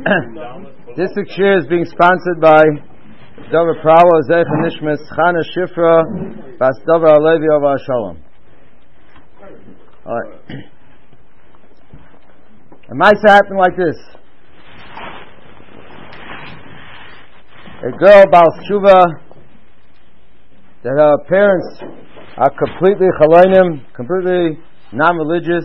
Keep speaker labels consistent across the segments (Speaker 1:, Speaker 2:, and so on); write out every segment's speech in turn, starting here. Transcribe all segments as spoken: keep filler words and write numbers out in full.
Speaker 1: This year is being sponsored by Dover Prawa Zeich Nishmas Chana Shifra Bas Dover Alevi of Shalom. Alright. It might happen like this. A girl, Baal Shuva, that her parents are completely chalonim, completely non-religious.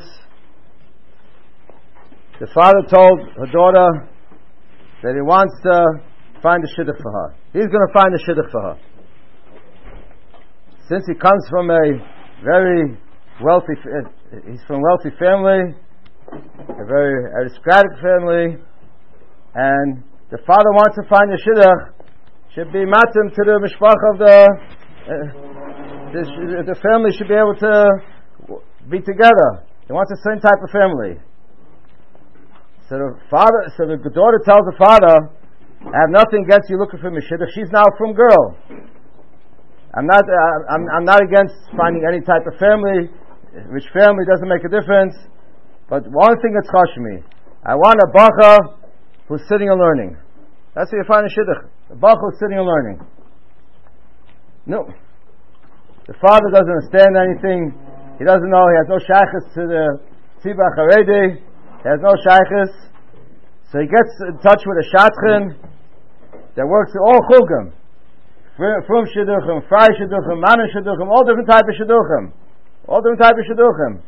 Speaker 1: The father told her daughter that he wants to find a shidduch for her. He's going to find a shidduch for her. Since he comes from a very wealthy, he's from a wealthy family, a very aristocratic family, and the father wants to find a shidduch, should be matim to the mishpach of the, uh, the, the family should be able to be together. He wants the same type of family. So the father, so the daughter tells the father, "I have nothing against you looking for me shidduch. She's now from girl. I'm not, uh, I'm, I'm not against finding any type of family. Which family doesn't make a difference. But one thing that's chashuv me, I want a bacha who's sitting and learning. That's where you find a shidduch. A bacha who's sitting and learning. No, the father doesn't understand anything. He doesn't know. He has no shaykhs to the tzibah charedi. He has no shaykhs. So he gets in touch with a shadchan that works in all chugim. Frum shidduchim, fry shidduchim, manan shidduchim, all different types of shidduchim. All different types of shidduchim.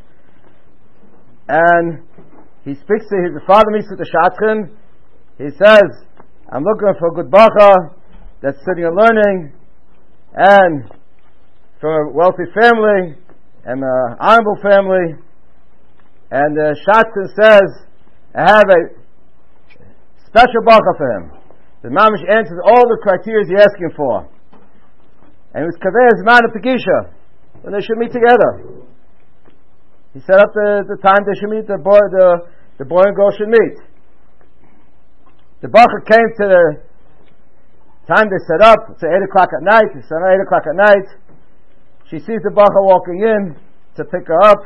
Speaker 1: And he speaks to his, the father meets with the shadchan. He says, I'm looking for a good bacha that's sitting and learning, and from a wealthy family, and an honorable family. And the shadchan says, I have a special bacha for him. The mamish answers all the criteria he's asking for. And it was kaveh zman of Pegisha, when they should meet together. He set up the, the time they should meet, the boy, the, the boy and girl should meet. The bacha came to the time they set up, it's eight o'clock at night, it's eight o'clock at night. She sees the bacha walking in to pick her up.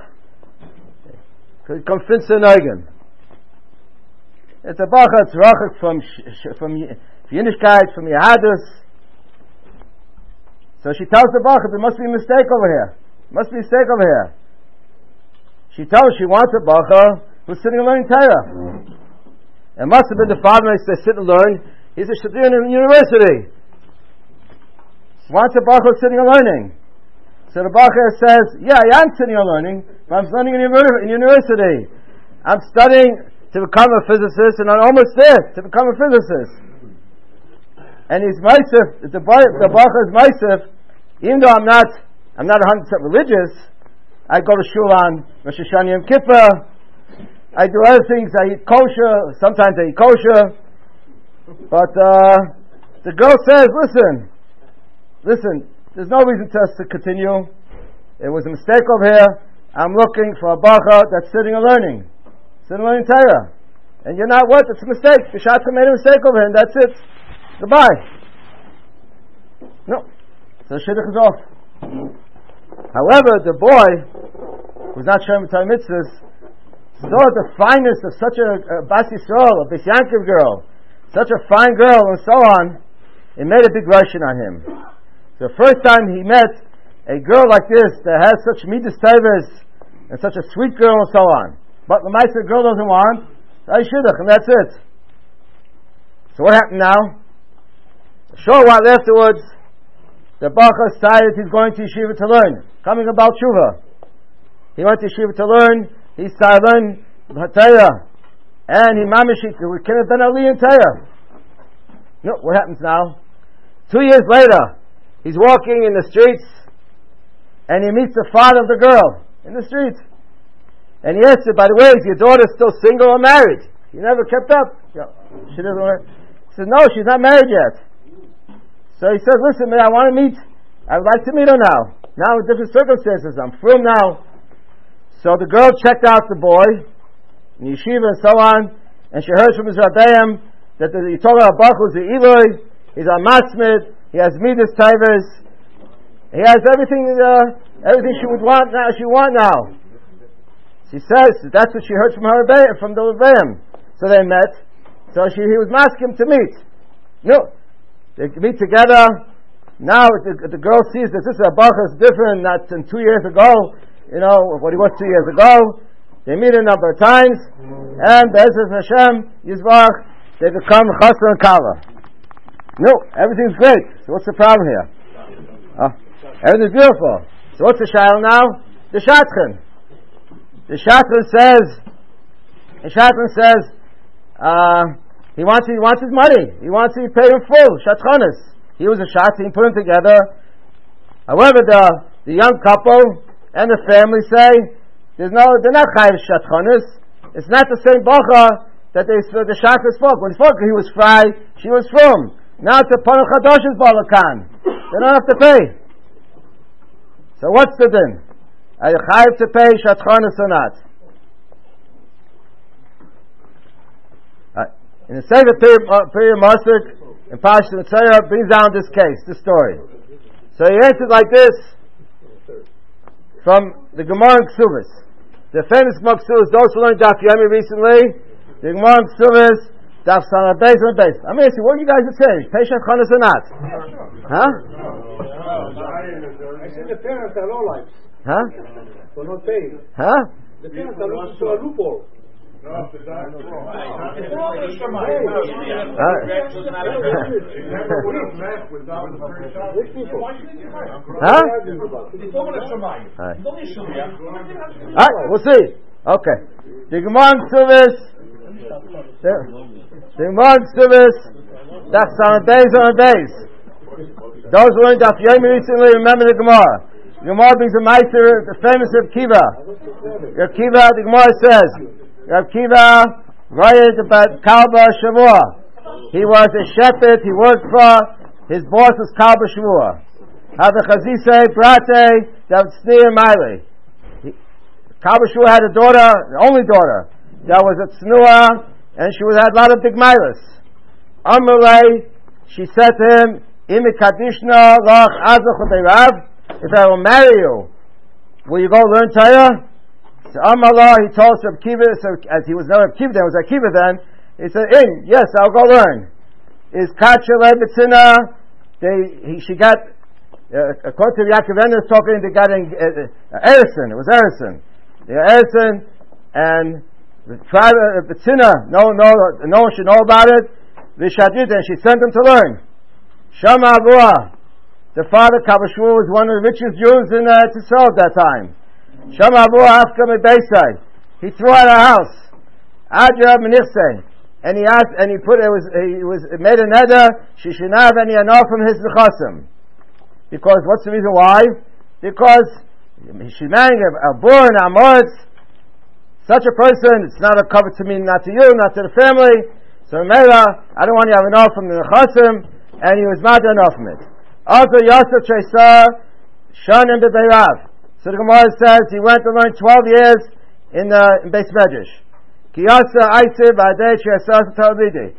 Speaker 1: Come finster neugen. It's a bacha, it's rachik from from Yiddishkeit, from Yehadus. So she tells the bacha, there must be a mistake over here. There must be a mistake over here. She tells she wants a bacha who's sitting and learning Torah. It must have been the father who says sit and learn. He's a shadrin in university. She wants a bacha who's sitting and learning. So the bacha says, yeah, I am sitting and learning, but I'm studying in university. I'm studying to become a physicist, and I'm almost there to become a physicist. And he's meisef, the the bacha is meisef, even though I'm not, I'm not one hundred percent religious. I go to shul on Rosh Hashanah Yom Kippur. I do other things. I eat kosher. Sometimes I eat kosher. But uh, the girl says, listen, listen, there's no reason for us to continue. It was a mistake over here. I'm looking for a bacha that's sitting and learning. Sitting and learning Torah. And you're not what? It's a mistake. The shadchan made a mistake over here, and that's it. Goodbye. No. So the shidduch is off. However, the boy, who's not showing Torah mitzvahs, saw the fineness of such a, a Bas Yisrael, a Bas Yankiv girl, such a fine girl, and so on. It made a big rushing on him. The first time he met a girl like this that has such midas tevas and such a sweet girl and so on, but the mice the girl doesn't want, I shidduch, and that's it. So what happened now? A short while afterwards, the bacha decided he's going to yeshiva to learn, coming about tshuva. He went to yeshiva to learn. He started learning Torah, and he mamishik we could have been ali in Torah. No, what happens now? Two years later, he's walking in the streets, and he meets the father of the girl in the street. And he asks her, by the way, is your daughter still single or married? You never kept up. She doesn't want. He says, no, she's not married yet. So he says, listen, man, I want to meet. I would like to meet her now. Now with different circumstances. I'm from now. So the girl checked out the boy in yeshiva and so on, and she heard from his rabbeim that the, you talk about Baruch who's the Eloi, he's a masmid, he has midas tevas, he has everything, uh, everything she would want now. She want now. She says that's what she heard from her from the rabbeim. So they met. So she, he was asking him to meet. No, they meet together. Now the, the girl sees that this is a bacha is different, not than two years ago. You know what he was two years ago. They meet a number of times, and Be'ezus Hashem Yisbarach, they become chassan and kala. No, everything's great. So what's the problem here? Oh, everything's beautiful. So what's the shayla now? The shadchan. The shadchan says, the shadchan says, uh, he wants he wants his money. He wants to be paid in full. Shadchanis. He was a shadchan. He put them together. However, the the young couple and the family say, there's no, they're not chayiv shadchanis. It's not the same bacha that they the shadchan spoke. When he spoke, he was fry. She was from. Now it's a Panuch Hadosh's balakan. They don't have to pay. So what's the din? Are you chayiv to pay shadchanis or not? Uh, in the Sefer Piri Masik, in Parashat Mitzayah, brings down this case, this story. So he answered like this from the Gemara in Ksubis. The famous Gemara Ksubis, those who learned Daf Yomi recently, the Gemara in Ksubis, Daf Sana Beis and Beis. I'm asking you, what you guys are saying? Pay shadchanis or not? Huh?
Speaker 2: I said the parents are all lives.
Speaker 1: Huh?
Speaker 2: For not paying.
Speaker 1: Huh?
Speaker 2: The parents are looking for a loophole.
Speaker 3: No, the doctor.
Speaker 1: Huh? Huh? Alright, we'll see. Okay. The Gemara in Ksubis, the Gemara in Ksubis, that's on days on days. Those who learned Daf Yomi recently remember the Gemara. The Gemara brings a meister, the famous Reb Kiva. Reb Kiva, the Gemara says, Reb Kiva, Rayed about Kalba Shavua. He was a shepherd, he worked for, his boss was Kalba Shavua. Have the Chazise, Brate, that was Tzniya Miley. Kalba Shavua had a daughter, the only daughter, that was a Tznuah, and she was, had a lot of big milas. Amalei, she said to him, Imi Kadishna Lach Azach Rav, if I will marry you, will you go learn Torah? So Amallah, he told Reb Kiva, so as he was not Reb Kiva then, was Reb Kiva then, he said, in, yes, I'll go learn. Is Kacha Lebetzina, they, he, she got, uh, according to Yaakov Ennis talking, they got in, uh, Erison, it was Erison. They got Erison, and the tribe of Betzina, no, no, no one should know about it, Vishadid, and she sent them to learn. Shama Avua, the father, Kabashur, was one of the richest Jews in uh, Tzisrael at that time. Shama Avua Afka Mebeisai. He threw out a house. Adra Menifsei. And he asked, and he put, it was, he was, it made a neder, she should not have any anah from his nechasim. Because, what's the reason why? Because, she's marrying a, a boor and amoritz. Such a person, it's not a cover to me, not to you, not to the family. So, Mela, I don't want you to have enough from the nechasim, and he was not enough from it. Also, Yosef Chesar, Shanim Bebeirav. So the Gemara says he went to learn twelve years in the in Beis Medrash. Kiyasa Aisir Ba'adei Chesar Talmidei.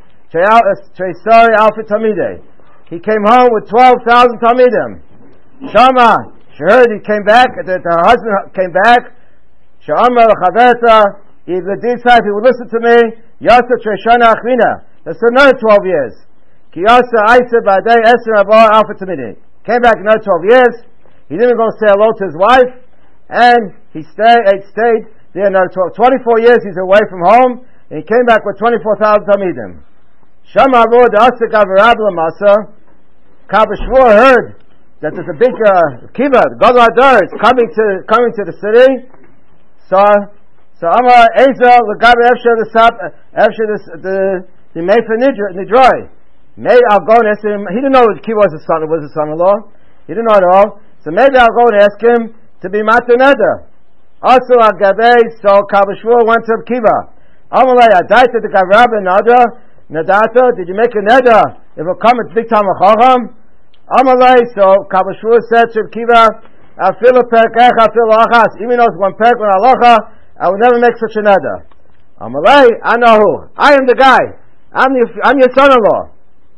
Speaker 1: Chesar Alpha Talmidei. He came home with twelve thousand Talmidim. Shama, she heard he came back, that her husband came back. Shama L'Chaverta, he would listen to me. Yasa Cheshana Achmina. That's another twelve years. Kiyasa Aisir Ba'adei Esra Abba Alpha Talmidei. Came back another twelve years. He didn't go say hello to his wife, and he stayed, he stayed there another twenty-four years. He's away from home, and he came back with twenty-four thousand Talmidim. Shama Abu the Asik Avarabla Masa, Kabashvur heard that there's a big uh, kiva, the Gadol Hadar is coming to coming to the city. So, so Amar Eza Lagabi Efsha the Sap Efsha the the Mefer Nidroi. May I'll go and ask him. He didn't know that kiva was his son. Was his son-in-law. He didn't know at all. So maybe I'll go and ask him to be Matar Neder. Also, Agabei, so Kabashvur went to Kiva. Amalei, Adaita the Gavrabba Nada, Nadata, did you make a Neder? If it comes, it's big time of Chacham. Amalei, so Kabashvur said to Kiva, Afilu Perkech, Afilu Achas, even though it's one Perk, one Alacha, I will never make such a Neder. Amalei, I know who. I am the guy. I'm, the, I'm your son-in-law.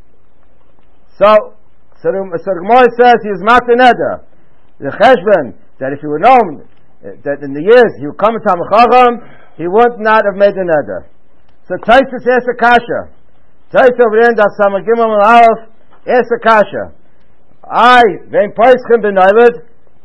Speaker 1: So, so the, so the Gemara says he was Matar Neder. The Cheshbon, that if he would known that in the years he would come to Talmid Chacham, he would not have made the neder. So Taisus asked the Kasha, Tais over there in Das Samagimam Al Aleph, ask a kasha. I, vein Paischim b'Noiled,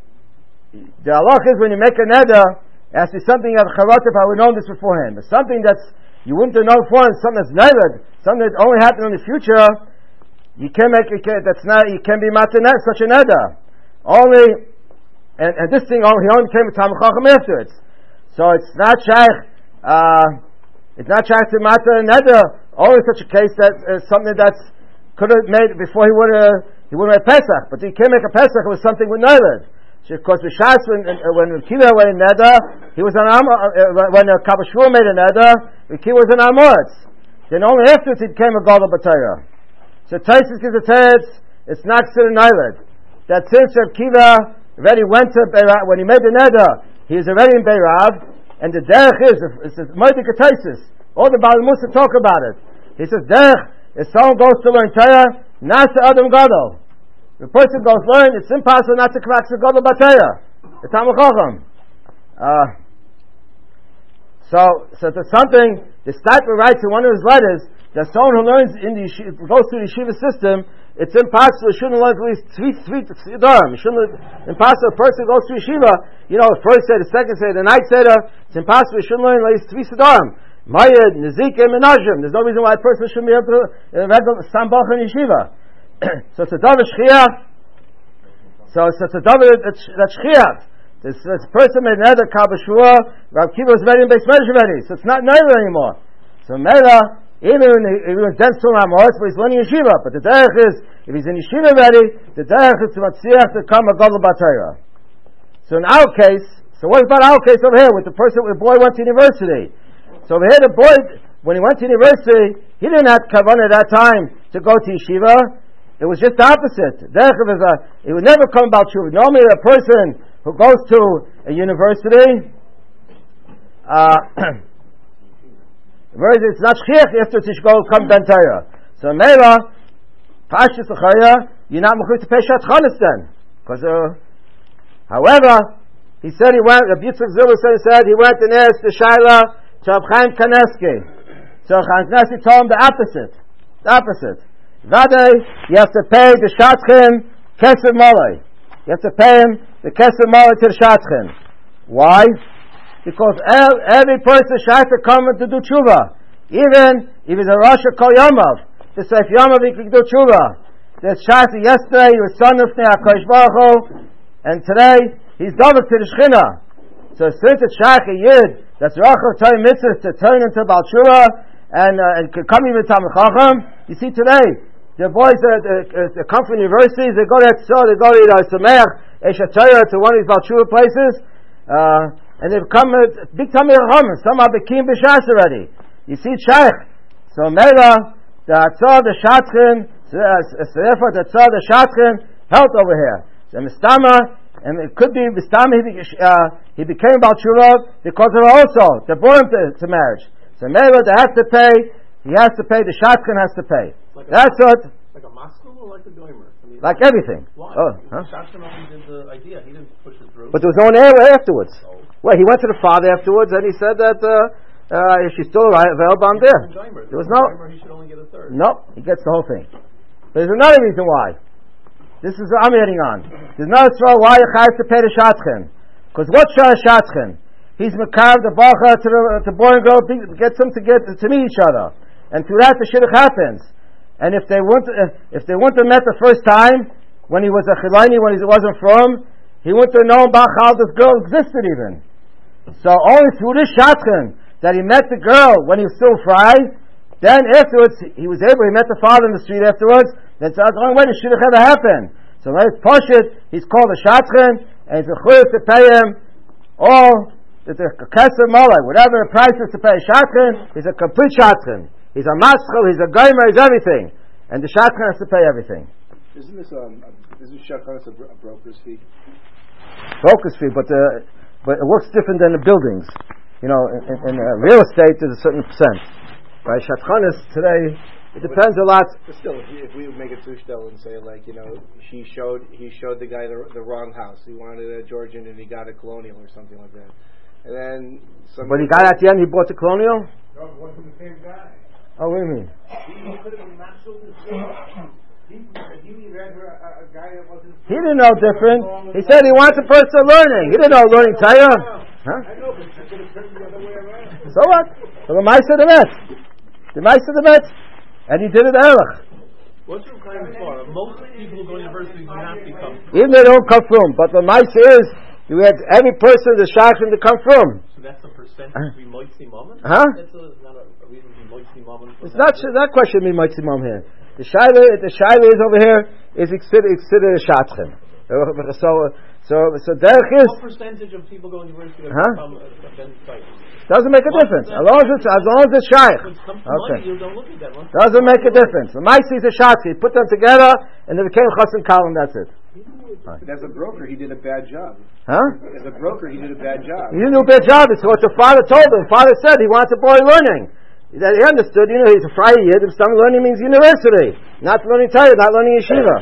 Speaker 1: the halach is when you make a neder, it has to be something of Charatif, I would know this beforehand. But something that's, you wouldn't have known beforehand, something that's Noiled, something that only happened in the future, you can make it, that's not, you can be matanet, such a neder. Only, and, and this thing only, he only came with Talmud Chacham afterwards. So it's not shaykh, uh, it's not shaykh to mata neder, only such a case that uh, something that's, could have made, before he would have, he would have made Pesach, but he can't make a Pesach, it was something with Noiled. Because B'Shas, when, when Kiva went in neder, he was an Amor, uh, when uh, Kabashur made a neder, Kiva was an Amoritz. Then only afterwards he became a Gadol B'Torah. So Taisus gives a teretz, it's not considered Noiled. That since Reb Kiva already went to Beirav, when he made the neder, he was already in Beirav, and the derech is, it's a Moedik Taisus. All the Baal Musa talk about it. He says, derech, if someone goes to learn Torah, Nasa Adam Gadol. The person goes learn, it's impossible not to collect the Gadol B'Torah. The Talmud Chacham. Uh, so, so there's something, the Steipler writes in one of his letters, that someone who learns in the yeshiva, goes through the yeshiva system, it's impossible, he shouldn't learn at least three, three, three Siddharim. It shouldn't, impossible, a person goes through yeshiva, you know, the first day, the second day, the ninth day, it's impossible, he shouldn't learn at least three Siddharim. Mayed, Nezikim, and Najim. There's no reason why a person shouldn't be able to uh, read the Sambach in yeshiva. So it's a Davar Shchiach. So it's a Davar that's Shchiach. This, this person made another Kabashua, Rav Kiva was ready in Beis Medrash already. So it's not Naila anymore. So Mela, even if he was dense to Ramahos, but he's learning yeshiva. But the derech is, if he's in yeshiva ready, the derech is to Matziach to come a Gadol B'Torah. So in our case, so what about our case over here with the person, the boy went to university? So over here, the boy, when he went to university, he didn't have kavanah at that time to go to yeshiva. It was just the opposite. It would never come about tshuva. Normally, a person who goes to a university, uh, it's not shchiach after to go come ben Torah. So Meira, Pashtus L'chaya, you're not mechuyev to pay shat chalas then, because uh, however, he said he went. Rabbi Yitzchak Zilberstein said he went and asked the Shaila to Rav Chaim Kaneski. So Chaim Kaneski told him the opposite. The opposite. Vade, you have to pay the Shatchin Kesef Molay. You have to pay him the Kesef Molay to the Shatchin. Why? Because every person should have to come to do tshuva. Even if he's a Rosh Kol Yomov. To say if Yomov he can do tshuva. There's Shasi yesterday, he was son of HaKadosh Baruch Hu, and today he's Dovek to the Shechina. So since it's Shach a Yid, that's Rachav Torah Mitzvah to turn into Baal Tshuva and, uh, and come even to Talmud Chacham. You see today, the boys that uh, uh, come from universities, they go to so they go to you know, Sameach, Esha Torah, to one of these Baal Tshuva places, uh, and they've come uh, big Talmud Chacham. Some are Bekim B'Shas already. You see Shaykh. So Mela, the Atzah, the Shatchin, so therefore the Atzah, the Shatchin, helped over here. So Mistama, and it could be Mistama, he, uh, he became Baal Tshuva because of her also. They brought him to, to marriage. So Mela, they have to pay, he has to pay, the Shatchin has to pay.
Speaker 3: Like
Speaker 1: That's
Speaker 3: a,
Speaker 1: what.
Speaker 3: Like a Moscow or like a Doimer? I mean,
Speaker 1: like everything.
Speaker 3: Why?
Speaker 1: Oh, huh?
Speaker 3: Shashan only did the idea. He didn't push it through.
Speaker 1: But there was no one there afterwards.
Speaker 3: Oh.
Speaker 1: Well, he went to the father afterwards and he said that uh, uh, if she's still available, I'm there. There was no.
Speaker 3: He should only get a third.
Speaker 1: No, he gets the whole thing. But there's another reason why. This is what I'm heading on. There's another story why you have to pay the Shatchin. Because what's Shah Shatchin? He's Makav, the Bacha, to the, to boy and girl, gets them to get to meet each other. And through that, the shidduch happens. And if they wouldn't, if they wouldn't have met the first time, when he was a Chilani, when he wasn't from, he wouldn't have known about how this girl existed even. So only through this Shatchin, that he met the girl when he was still fry, then afterwards, he was able, he met the father in the street afterwards, that's the only way the shidduch ever happened. So let's push it, he's called a Shatchin, and he's a chuyuv to pay him all, the Kesef Molay, whatever the price is to pay a Shatchin, he's a complete Shatchin. He's a maschil, he's a goymer, he's everything. And the Shatchin has to pay everything.
Speaker 2: Isn't this um, isn't Shatchin a, bro- a broker's fee?
Speaker 1: Broker's fee, but uh, but it works different than the buildings. You know, in, in, in uh, real estate, there's a certain percent. Right? Shatchanis today, it depends a lot.
Speaker 2: But still, if we, if we would make a tushtel and say, like, you know, she showed he showed the guy the, the wrong house. He wanted a Georgian and he got a colonial or something like that. And then,
Speaker 1: but he got at the end, he bought the colonial.
Speaker 2: No, it wasn't the same guy.
Speaker 1: Oh, what do you mean?
Speaker 2: He could have not sold his girl. He, he read her a, a guy that wasn't.
Speaker 1: He didn't know different. He said he wants a person learning. He didn't know learning Torah. Huh?
Speaker 2: I know, but you could have turned the other way around.
Speaker 1: So what? So the Maisa the Met. The Maisa the Met. And he did it ehrlich.
Speaker 3: What's your requirement for? Most people who go to university do not become.
Speaker 1: Even they don't come from. But the Maisa is, you have every person the shaykhim to come from.
Speaker 3: So that's a percentage uh, we might see moment?
Speaker 1: Huh?
Speaker 3: That's a, not a, a reason we might see moment.
Speaker 1: It's not that question we might see moment here. The shaila, the shaila is over here is considered considered a shatchim. So so so derech is.
Speaker 3: What percentage of people go to university that
Speaker 1: huh?
Speaker 3: become uh,
Speaker 1: doesn't make a difference. As long as it's as long as it's shaykh.
Speaker 3: Okay. You don't look at that one.
Speaker 1: Doesn't make a difference. The Maisi is a shatzi. Put them together and they became chas and kalim. That's it.
Speaker 2: But as a broker, he did a bad job.
Speaker 1: Huh?
Speaker 2: As a broker, he did a bad job.
Speaker 1: He didn't do a bad job. It's what the father told him. Father said he wants a boy learning. That he understood, you know, he's a Friday yid. If some learning means university, not learning Torah, not learning yeshiva.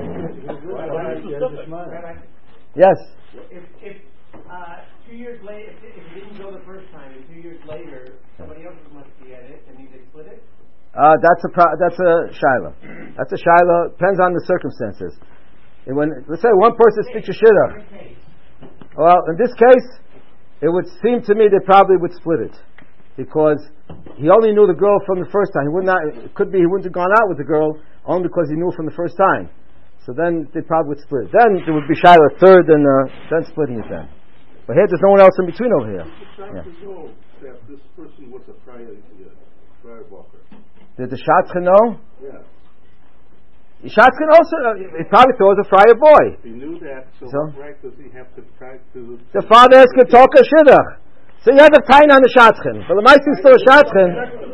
Speaker 1: Yes.
Speaker 4: If, if uh, two years later, if, if he didn't go the first time, and two years later, somebody else must be at it, and he did split it.
Speaker 1: Uh, that's a pro- that's a shiloh. That's a shiloh. Depends on the circumstances. And when let's say one person speaks a shidduch. Well, in this case, it would seem to me they probably would split it. Because he only knew the girl from the first time. He would not. It could be he wouldn't have gone out with the girl only because he knew from the first time. So then they probably would split. Then there would be Shiloh third, and uh, then splitting it then. But here there's no one else in between over here. Yeah.
Speaker 5: Know that this person was a prior prior walker.
Speaker 1: Did the Shatzchen know?
Speaker 5: Yeah.
Speaker 1: Shatzchen also. Uh, he probably thought it was a friar boy.
Speaker 5: He knew that. So,
Speaker 1: so?
Speaker 5: what right does he have to try to?
Speaker 1: The father asked him to talk a shidduch. So you have a time on the Shatzchen. But the Meister is still a Shatzchen.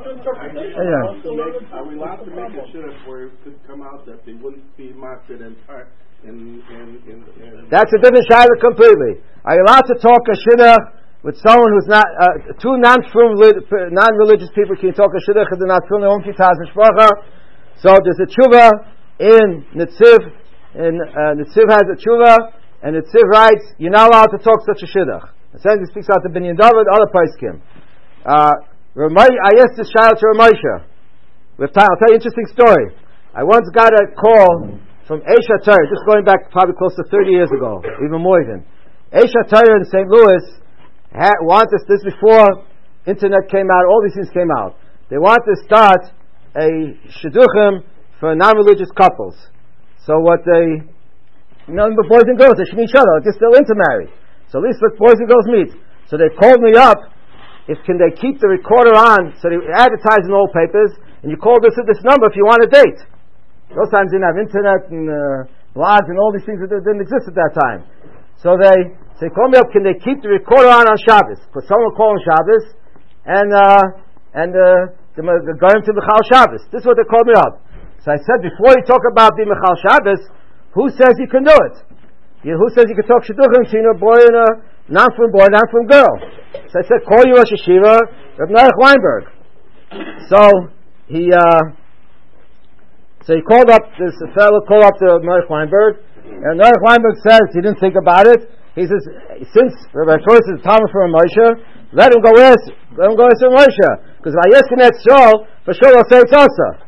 Speaker 5: Are we allowed to make a shidduch where it could come out that they wouldn't be mocked and in, in, in, in
Speaker 1: That's a different shayla completely. Are you allowed to talk a shidduch with someone who's not uh, two non-religious people can talk a shidduch and they're not feeling their own kitaz mishpacha? So there's a tshuva in Netziv, and uh, Netziv has a tshuva, and Netziv writes, you're not allowed to talk such a shidduch. He speaks out to Binyan David, other Paiskim. Uh, I asked this child to Ramosha. I'll tell you an interesting story. I once got a call from Eisha Torah, just going back probably close to thirty years ago, even more than. Eisha Torah in Saint Louis had, wanted this before internet came out, all these things came out. They wanted to start a shidduchim for non-religious couples. So what they, you know, the boys and girls, they should meet each other, they're still intermarried. So at least let boys and girls meet. So they called me up, if can they keep the recorder on, so they advertise in all papers, and you call this at this number if you want a date. Those times they didn't have internet and uh, blogs and all these things that didn't exist at that time. So they say, call me up, can they keep the recorder on on Shabbos? Because someone will call on Shabbos, and uh, and uh, they're going to Michal Shabbos. This is what they called me up. So I said, before you talk about being Michal Shabbos, who says you can do it? You know, who says you can talk shidduchim between a boy and a non-from boy, non-from girl? So I said, call you Rosh Yeshiva, Reb Noach Weinberg. So he, uh, so he called up this fellow, called up to Noach Weinberg, and Noach Weinberg says he didn't think about it. He says, since Rabbi Torah is Talmud for Moshe, let him go ask, let him go ask Moshe, because if I ask him that shul, for sure he'll say it's also.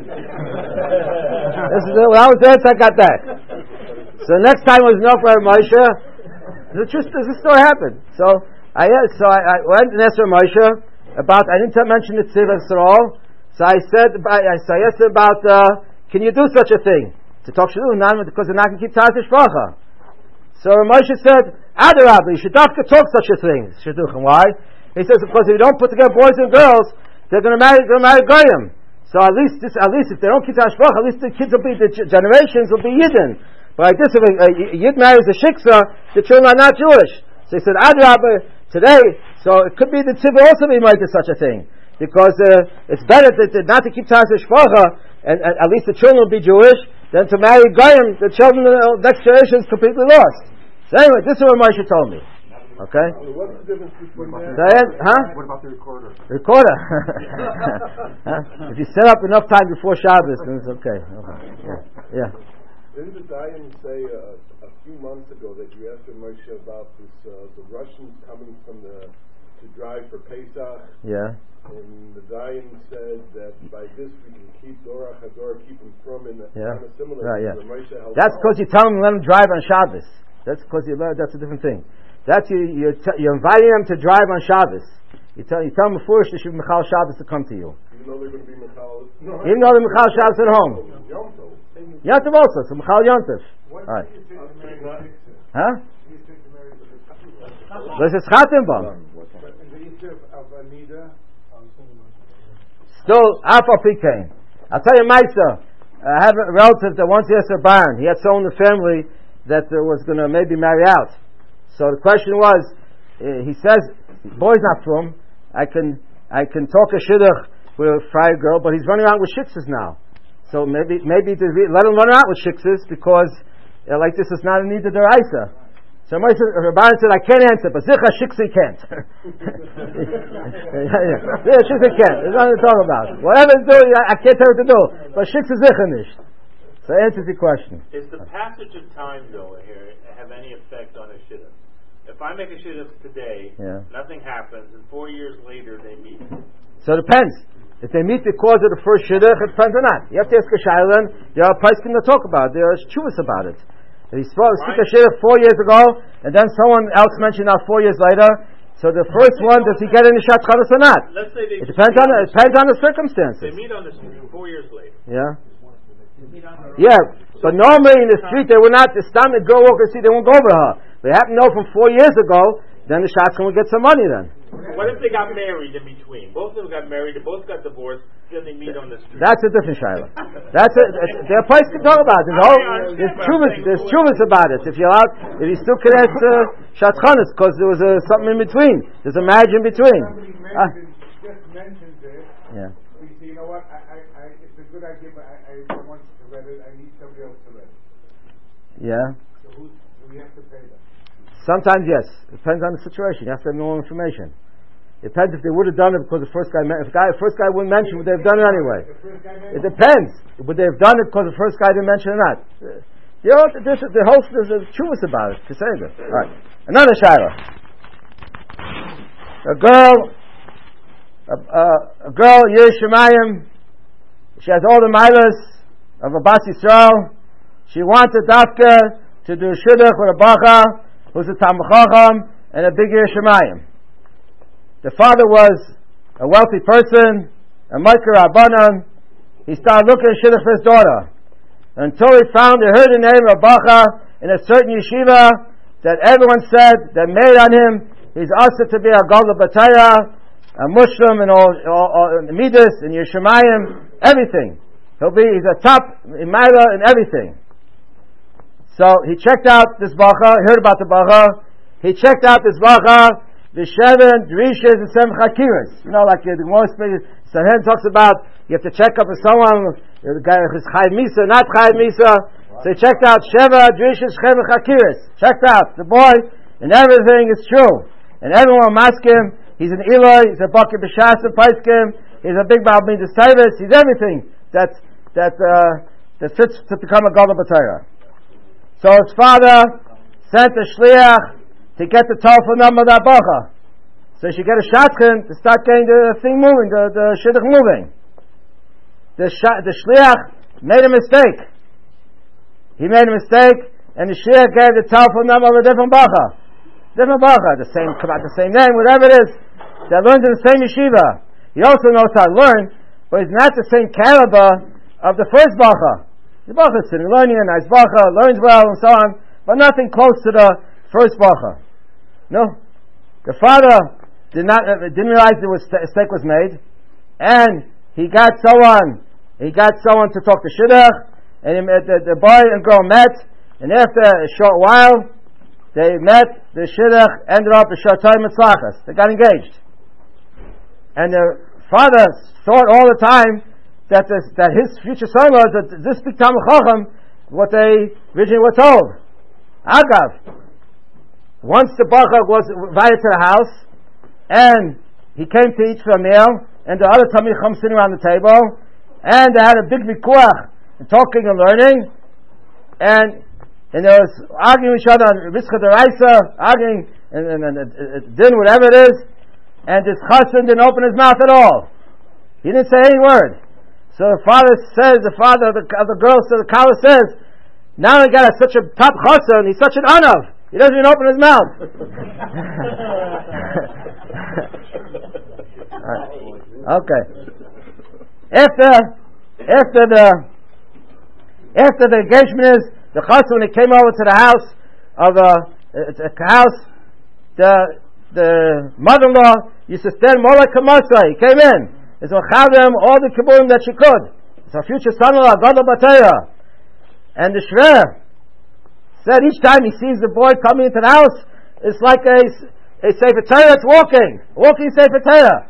Speaker 1: This is when I was there, I got that. So the next time was no for Moshe. The truth is, this story happened. So I so I, I went and asked Moshe about. I didn't mention the tzivas at all. So I said, I, so I asked him about, uh, can you do such a thing to talk shidduchim because they're not going to keep Taz Mishpacha? So Moshe said, Adarabah, you should not talk such a thing shidduchim. Why? He says because if you don't put together boys and girls, they're going to marry, going to marry goyim. So at least, this, at least if they don't keep Taz Mishpacha, at least the kids will be, the generations will be Yidden. But like this, if a, a Yid marries a Shiksa, the children are not Jewish. So he said, Adrabah, today, so it could be the Tzivah also be made to such a thing. Because uh, it's better to, to, not to keep Taz Mishpacha, and, and at least the children will be Jewish, than to marry Goyim, the children of the next generation is completely lost. So anyway, this is what Moshe told me. Okay?
Speaker 5: What's the difference between that?
Speaker 1: So, huh?
Speaker 5: What about the recorder?
Speaker 1: Recorder. Huh? If you set up enough time before Shabbos, then it's okay. Okay. Yeah. Yeah.
Speaker 5: Didn't the Dayan say uh, a few months ago that you asked Moshe about this, uh, the Russians coming from the to drive for Pesach.
Speaker 1: Yeah.
Speaker 5: And the Dayan said that by this we can keep Dora Hador, keep him from in the
Speaker 1: Yeah.
Speaker 5: kind of similar
Speaker 1: Right, yeah.
Speaker 5: to the Moshe Halal.
Speaker 1: That's because you tell them to let them drive on Shabbos. That's because you learn. That's a different thing. That's you. You're, t- you're inviting them to drive on Shabbos. You tell you tell them before they should be Michal Shabbos to come to you.
Speaker 5: Even though they're going to be Michal. No,
Speaker 1: Even though they're Michal Shabbos at home.
Speaker 5: Yom Tov.
Speaker 1: Yom Tov also. So Michal Yom Tov. All right. Huh? This is Chatenbaum. Still, Alpha Pikain. I'll tell you, Maisa. I have a relative that once he has a barn. He had someone in the family that uh, was going to maybe marry out. So the question was, uh, he says, boy's not from. I can I can talk a shidduch with a friar girl, but he's running around with shiksas now. So maybe maybe to re- let him run around with shiksas because uh, like this is not a need of deraisa. So my Rabban said, I can't answer, but Zicha Shiksa can't. yeah, yeah. Shiksa can't. There's nothing to talk about. Whatever it's doing, I, I can't tell what to do. But Shiksa Zicha nicht. So that answers your question.
Speaker 6: Is the passage of time, though, here have any effect on a shidduch? If I make a shidduch today,
Speaker 1: yeah.
Speaker 6: nothing happens, and four years later they meet.
Speaker 1: So it depends. If they meet because of the first shidduch, it depends or not. You have to ask a shaylan. There are poskim to talk about. There are chuvas about it. He spoke right. a shidduch four years ago, and then someone else mentioned now four years later. So the first one, does he get any shat chalas or not?
Speaker 6: Let's say they
Speaker 1: it depends on the, it depends on the circumstances.
Speaker 6: They meet on the street four years later.
Speaker 1: Yeah. Yeah, but normally in the street they would not. The stomach girl walk the street, they won't go over her. They happen to know from four years ago. Then the shotgun will get some money. Then.
Speaker 6: What if they got married in between? Both of them got married. They both got divorced. Then they meet on the street.
Speaker 1: That's a different shayla. That's a. There are places to talk about. There's whole. There's chuvas. There's chuvas about it. If you're out, if you still connect to shatchanis, because there was a, something in between. There's a marriage in between.
Speaker 7: Somebody mentioned, uh, just mentioned it.
Speaker 1: Yeah.
Speaker 7: We say, you know what? I, I, I, it's a good idea, but I, I want to read it. I need somebody else to read it.
Speaker 1: Yeah.
Speaker 7: So who do we have to pay them?
Speaker 1: Sometimes yes. It depends on the situation. You have to have more information. It depends if they would have done it because the first guy, if the guy, the first guy wouldn't mention, would they have done it anyway? It depends. Would they have done it because the first guy didn't mention or not? You know, this, the whole there's a truth about it. To say that. All right. Another shayla. A girl, a, a, a girl, Yiras Shamayim. She has all the milas of a Bas Yisrael. She wanted Dafka to do shidduch with a bacha who's a Talmid Chacham and a big Yiras Shamayim. The father was a wealthy person, a Meiker Rabbanan. He started looking at shidduch for his daughter until he found, he heard the name of bacha in a certain yeshiva that everyone said that made on him. He's asked to be a Gadol B'Torah, a Muslim, and all, all, all Midas and Yiras Shamayim, everything. He'll be, he's a top in Maila and everything. So he checked out this bacha, he heard about the bacha, he checked out this bacha, the seven drishas and seven chakiras. You know, like uh, the most Sanhedrin talks about, you have to check up if someone, the guy is Chayiv Misa, not Chayiv Misa. So he checked out Sheva drishas, seven chakiras. Checked out the boy, and everything is true. And everyone asked him, he's an Eloi, he's a Bakir B'Shas and Paiskim, he's a big Baal Midas Tavis, he's everything that that uh, that fits to become a Gadol B'Torah. So his father sent a shliach to get the telephone number of that bacha. So she get a shotgun to start getting the thing moving, the, the shidduch moving. The, sh- the shliach made a mistake. He made a mistake, and the shliach gave the telephone number of a different bacha. Different bacha, the same, about the same name, whatever it is, that learns in the same yeshiva. He also knows how to learn, but he's not the same caliber of the first bacha. The bacha is sitting learning a nice bacha, learns well, and so on, but nothing close to the first bacha. No, the father did not uh, didn't realize there was a mistake was made, and he got someone he got someone to talk to shidduch, and he met, the, the boy and girl met, and after a short while they met. The shidduch ended up a short time in tzlachas. They got engaged, and the father thought all the time that this, that his future son-in-law that this big Talmid Chacham what they originally were told. Agav. Once the bacha was invited to the house, and he came to eat for a meal, and the other Talmid Chacham sitting around the table, and they had a big vikuach, and talking and learning, and and there was arguing with each other on Ritzcha D'Oraisa, arguing and, and, and, and, and din, whatever it is. and this chassan didn't open his mouth at all. He didn't say any word. So the father says, the father of the, of the girl, so the Kala says, now he got a, such a top chassan, he's such an anav. He doesn't even open his mouth. Okay. After, after the, after the engagement is, the chassan, when he came over to the house of a, a, a house, the the mother-in-law used to stand more like Kamasa. He came in. He's mechavim all the kibburim that she could. It's her future son-in-law, Gadol Bataya. And the Shver said each time he sees the boy coming into the house, it's like a, a Sefer Torah that's walking. Walking Sefer Torah.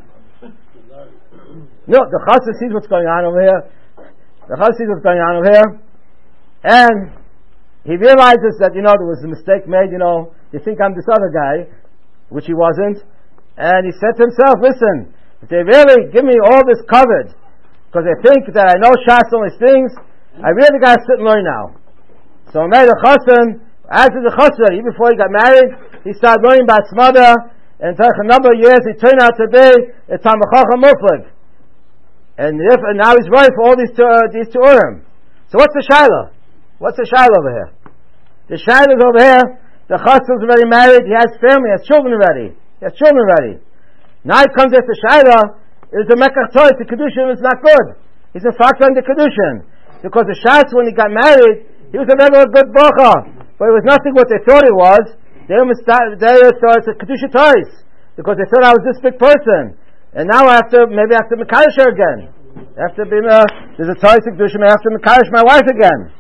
Speaker 1: No, the chassan sees what's going on over here. The chassan sees what's going on over here. And he realizes that, you know, there was a mistake made, you know, you think I'm this other guy, which he wasn't. And he said to himself, listen, if they really give me all this covered, because they think that I know Shas all these things, I really got to sit and learn now. So made a chassan, as is a chassan, even before he got married, he started learning about Smada, and for a number of years he turned out to be a Talmid Chacham Muflig. And, if, and now he's right for all these two, uh, these two Urim. So what's the Shiloh? What's the Shiloh over here? The Shiloh is over here. The chassan's already married. He has family. He has children already. He has children already. Now he comes after Shiloh. Is the Mekach Toys. The Kedushin is not good. He's in fact on the Kedushin. Because the Shas, when he got married, he was a regular good bracha. But it was nothing what they thought he was. They thought it's a Kedusha Toys. Because they thought I was this big person. And now I have to, maybe I have to Mekadosh her again. I have to be, uh, there's a Toys of Kedusha, I have to Mekadosh my wife again.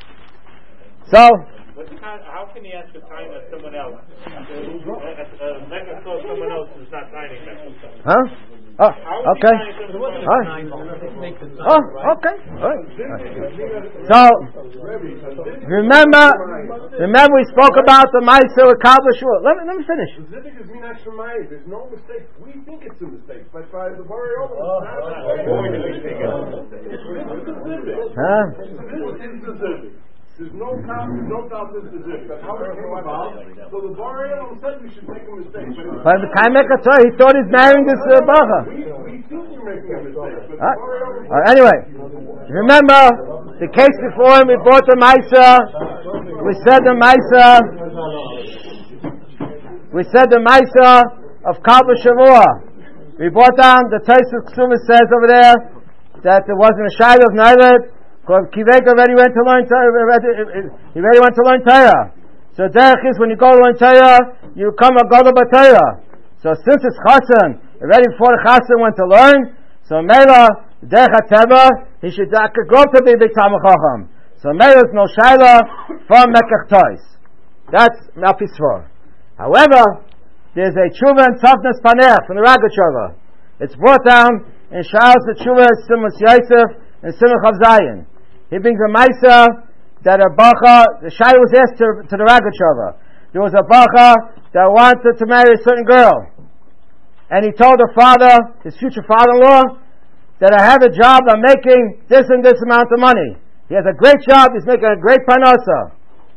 Speaker 1: So,
Speaker 6: how can he ask for time of someone else? Mecca saw someone else who's not signing Mecca.
Speaker 1: Huh? Oh, okay. Huh? Oh, okay. All right. So, remember, remember we spoke about the Ma'aser with Kal B'Shua. Let me, let me finish.
Speaker 7: There's no mistake. We think it's a mistake, but by the very open,
Speaker 1: huh?
Speaker 7: There's no doubt, there's no doubt this is it. That's how it came about. So the Bariel said we should make a mistake.
Speaker 1: But the Kai Mekatoi, he thought he's marrying this uh, Bacha.
Speaker 7: We, we think you're making a mistake. But
Speaker 1: uh,
Speaker 7: the
Speaker 1: uh, anyway, remember the case before him, we brought the Maisa. We said the Maisa. We said the Maisa of Kal B'Shavua. We brought down the Tosfos Ksubah says over there that there wasn't a Shiloh of Nailet. Kivek already went to learn Torah. He already went to learn Torah. So derech is when you go to learn Torah, you become a Gadol B'Torah. So since it's chassan, already before the chassan went to learn, so Mela derech hateva, he should grow up to be a big Talmid Chacham. So Mela is no Shaila from Mekach Toys. That's Malpisfor. However, there's a tshuva and toughness paneh from the Ragachover. It's brought down in Sha'os the tshuva Simus Yosef and Simach of Zion. He brings a Maisa that a Bacha, the Shai was asked to, to the Ragachover. There was a Bacha that wanted to marry a certain girl. And he told her father, his future father-in-law, that I have a job, I'm making this and this amount of money. He has a great job, he's making a great panasa.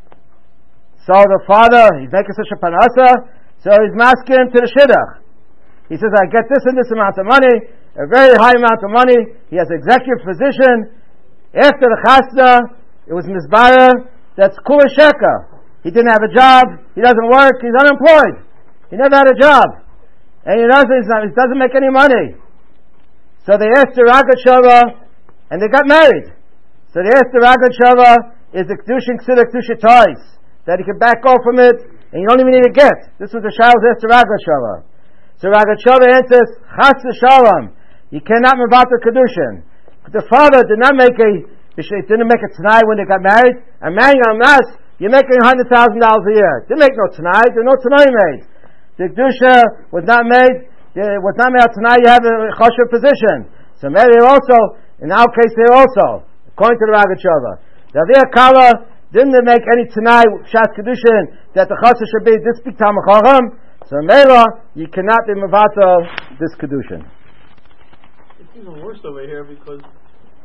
Speaker 1: So the father, he's making such a panasa, so he's masking him to the shidduch. He says, I get this and this amount of money, a very high amount of money, he has executive position. After the chasna, it was Mizbara, that's Kula Sheka. He didn't have a job, he doesn't work, he's unemployed. He never had a job. And he doesn't, he doesn't make any money. So they asked the Ragachover, and they got married. So they asked the Ragachover, is the Kedushin Ksida Kedusha Toys, that he could back off from it, and you don't even need a get. This was the Shalos asked the Ragachover. So Ragachover answers, Chas Shalom, you cannot move out the Kedushin. The father did not make a, didn't make a Tanai when they got married. I'm marrying on Mas, you're making one hundred thousand dollars a year. Didn't make no Tanai, there's no Tanai made. The Kedusha was not made, it was not made out Tanai, you have a Choshev position. So maybe also, in our case here also, according to the Ragachover. The Aviyah Kala didn't make any Tanai, Shas Kedushin, that the Choshev should be this big Talmid Chacham. So Mela, you cannot be Mavato this Kedushin.
Speaker 3: It's even worse over here because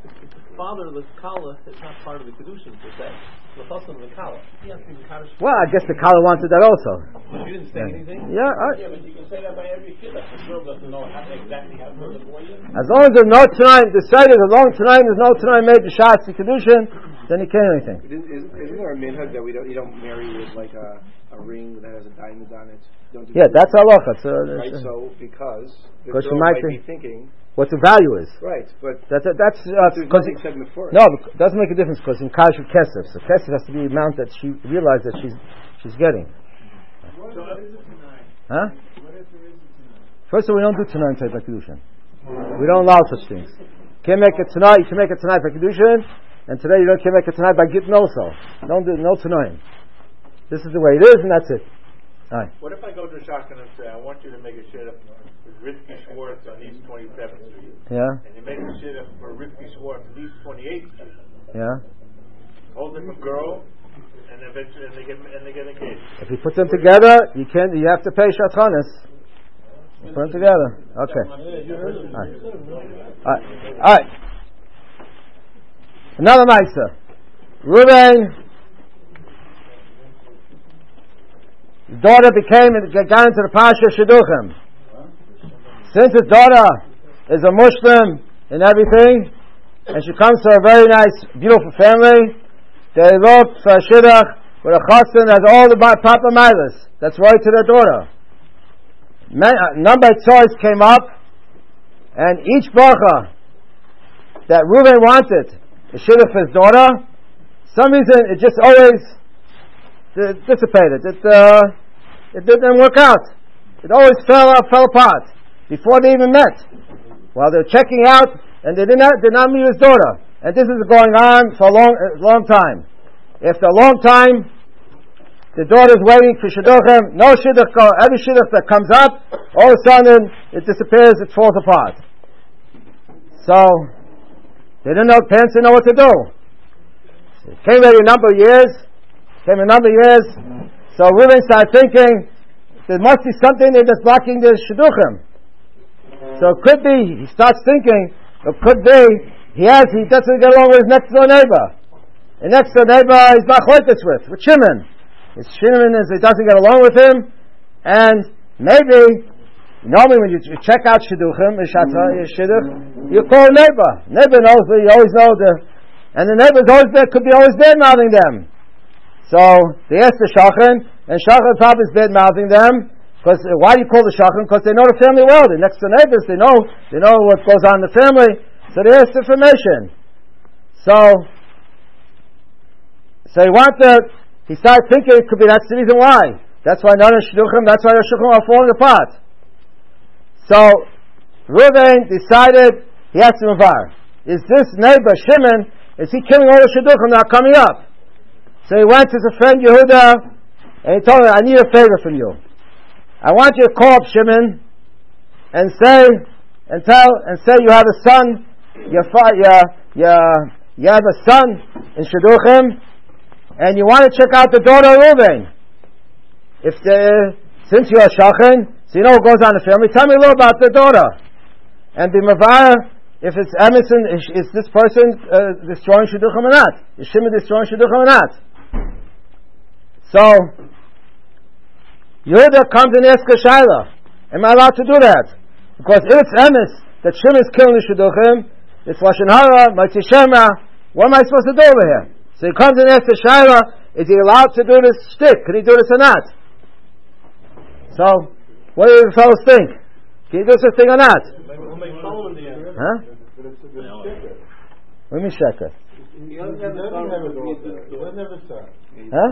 Speaker 3: father of the Kala is not part of the Kedushin per se. The husband of the Kala. He has to be Kaddish.
Speaker 1: Well, I guess the Kala wanted that also.
Speaker 3: But you didn't say
Speaker 1: Yeah.
Speaker 3: anything?
Speaker 1: Yeah, I,
Speaker 8: Yeah, but you can say that by every kid. The girl doesn't know how exactly how to do the boy is.
Speaker 1: as long as there's no tonight decided, as long as tonight there's no tonight made the shots to Kedushin, then he can't do anything.
Speaker 2: Isn't, isn't isn't there a minhag that we don't you don't marry with like a, a ring that has a diamond on it? Don't do
Speaker 1: Yeah, that's halacha. So,
Speaker 2: right. So because the
Speaker 1: Because
Speaker 2: girl
Speaker 1: she might
Speaker 2: might be
Speaker 1: think-
Speaker 2: thinking
Speaker 1: what the value is.
Speaker 2: right, but
Speaker 1: That's that's
Speaker 2: there's
Speaker 1: because
Speaker 2: nothing said before.
Speaker 1: no, it doesn't make a difference because in kasher kesef, so kesef has to be the amount that she realized that she's she's getting.
Speaker 7: What is it tonight?
Speaker 1: Huh?
Speaker 7: What if there is it tonight?
Speaker 1: First of all, we don't do tonight type of kedushin. We don't allow such things. Can't make it tonight. You can make it tonight by kedushin, and today you don't can't make it tonight by gittin also. Don't do no tonight. This is the way it is, and that's it. All right.
Speaker 6: What if I go to Shotgun and say, I want you to make a shit up with Rivki Schwartz on East twenty-seventh Street,
Speaker 1: Yeah.
Speaker 6: and you make a shit up for Rivki Schwartz on East twenty-eighth Street,
Speaker 1: Yeah.
Speaker 6: whole different girl, and eventually and they get and they get engaged.
Speaker 1: If you put them together, you can. You have to pay shatchanis. You put them together. Okay. All right. All right. All right. Another meister. Reuben. His daughter became got into the Pasha Shidduchim. Since his daughter is a Muslim and everything, and she comes to a very nice, beautiful family, they look for a Shidduch with a chassan that has all the proper milas. That's right to their daughter. A number of choice came up, and each bracha that Reuben wanted, the Shidduch for his daughter, some reason it just always dissipated. It uh, it didn't work out. It always fell out, fell apart before they even met. While they're checking out, and they did not did not meet his daughter. And this is going on for a long a long time. After a long time, the daughter's waiting for shidduchim. No shidduch. Every shidduch that comes up, all of a sudden it disappears. It falls apart. So they didn't know. Parents didn't know what to do. So it came already a number of years. Came a number of years, so Reuben started thinking there must be something that's blocking the shidduchim. So it could be he starts thinking it could be he has he doesn't get along with his next door neighbor. The next door neighbor he's not choitis with with Shimon. His Shimon is he doesn't get along with him, and maybe normally when you, you check out shidduchim, shidduch, you call a neighbor. Neighbor knows, you always know the, and the neighbor's always there could be always bad mouthing them. So they asked the shachan, and shachan probably is bad mouthing them. Because uh, why do you call the shachan? Because they know the family well. They're next to neighbors. They know they know what goes on in the family. So they asked information. So, so he wanted to. He started thinking it could be that's the reason why. That's why none of shidduchim. That's why the shidduchim are falling apart. So Reuben decided he asked him about, is this neighbor Shimon? Is he killing all the shidduchim that are coming up? So he went to his friend Yehuda, and he told him, I need a favor from you. I want you to call up Shimon, and say, and tell, and say you have a son, you you have a son in Shidduchim, and you want to check out the daughter of Reuben. If the, since you're a shachan, so you know what goes on in the family, tell me a little about the daughter. And be mavara, if it's Emerson, is, is this person uh, destroying Shidduchim or not? Is Shimon destroying Shidduchim or not? So, Yehuda comes and asks a Shaila, am I allowed to do that? Because if it's Emes, that Shimon is killing the Shidduchim, it's Lashon Hara, Ma'aseh Shema, what am I supposed to do over here? So he comes and asks the Shaila, is he allowed to do this shtick? Can he do this or not? So, what do the fellows think? Can he do this thing or not?
Speaker 3: We'll make fun in the end.
Speaker 1: Huh? What do you mean sheker?
Speaker 5: He doesn't have a daughter. He doesn't have a son.
Speaker 1: Huh?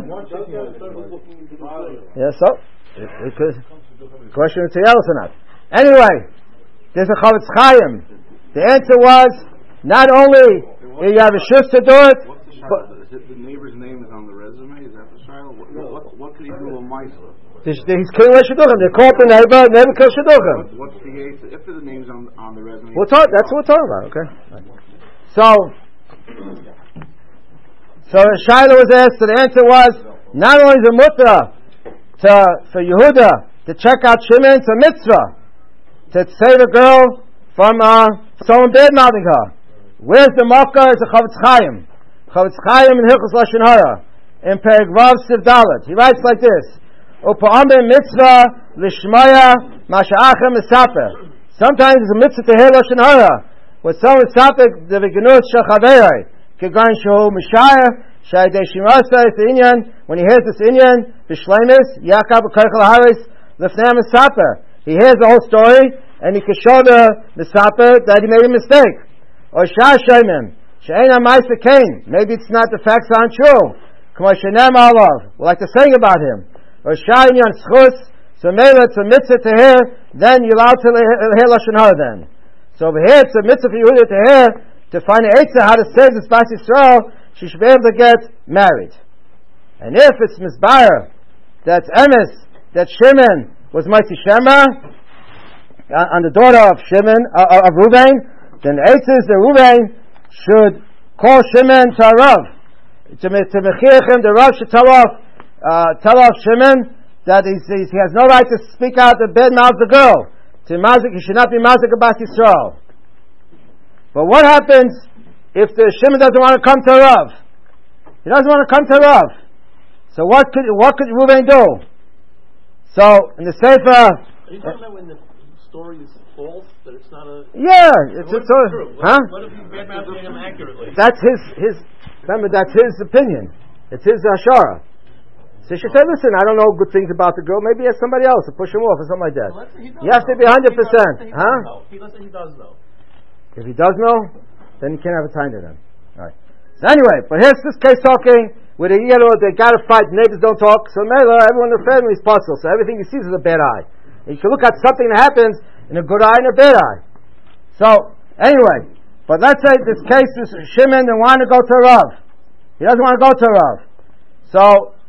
Speaker 1: Yeah, so it, it could question to else or not. Anyway, there's a Chavetz Chaim. The answer was not only you have a shus to do it,
Speaker 5: What's the
Speaker 1: but
Speaker 5: shiloh? Is it the neighbor's name is on the resume? Is that the shiloh? What, what, what could he do with Maisa?
Speaker 1: he's killing the shidduchim. They call up the neighbor, neighbor kills shidduchim.
Speaker 5: What, what's the answer? If the name's on on the resume,
Speaker 1: We'll talk. That's what we're talking about. Okay. So, so Shiloh was asked, and the answer was not only is it mutter to for Yehuda to check out Shimon, it's a mitzvah to save a girl from uh, someone bad mouthing her. Where's the Makkah? Is the Chavetz Chaim. Chavetz Chaim in Hilchos Lashon Hara. In Perek Vav Siv Dalet. He writes like this. Upa'amim mitzvah lishmaya masha'achem esaper. Sometimes it's a mitzvah to hear Lashon Hara. When someone is sapik, the v'genus shachavei. Kegan shehu mishayah. Shaydei shimasa is the inyan. When he hears this inyan, b'shleimis, yakab v'kaychel haris, lefnei esaper. He hears the whole story, and he can show the misaper that he made a mistake. Or shah shaymim. She'ena ma'isa kain. Maybe it's not, the facts aren't true. K'mo shenem alav. We like to sing about him. Or shah inyan schus. So maybe it's a mitzvah to hear, then you're allowed to hear Lashon Hara then. So over here, it's a mitzvah for you to hear, to find an eitzah how to say this Bas Yisrael, she should be able to get married. And if it's Mizbar, that's emes, that Shimon was Mighty Shema, uh, on the daughter of Shimon, uh, of Ruvain, then the eitzah is the Ruvain should call Shimon to a Rav. To mechirich him, the Rav should tell off, uh, tell off Shimon, that he's, he's, he has no right to speak out the bed mouth the girl. To mazik, he should not be mazik about Yisrael. But what happens if the Shimon doesn't want to come to Rav? He doesn't want to come to Rav. So what could what could Reuven do? So in the Sefer,
Speaker 3: are you talking about when the story is false, that it's not a?
Speaker 1: Yeah, it's it's a, huh?
Speaker 3: What if you bad mouthing him accurately?
Speaker 1: That's his his. Remember, that's his opinion. It's his hashara. So she said, listen, I don't know good things about the girl. Maybe he has somebody else to push him off or something like that.
Speaker 3: Well,
Speaker 1: you have to be one hundred percent. Huh?
Speaker 3: He does, he does know.
Speaker 1: If he does know, then you can't have a time to them. All right. So anyway, but here's this case talking where they, you know, they got to fight, neighbors don't talk. So Mela, everyone in the family is puzzled. So everything he sees is a bad eye. And you can look at something that happens in a good eye and a bad eye. So anyway, but let's say this case is Shimon and want to go to Rav. He doesn't want to go to Rav. So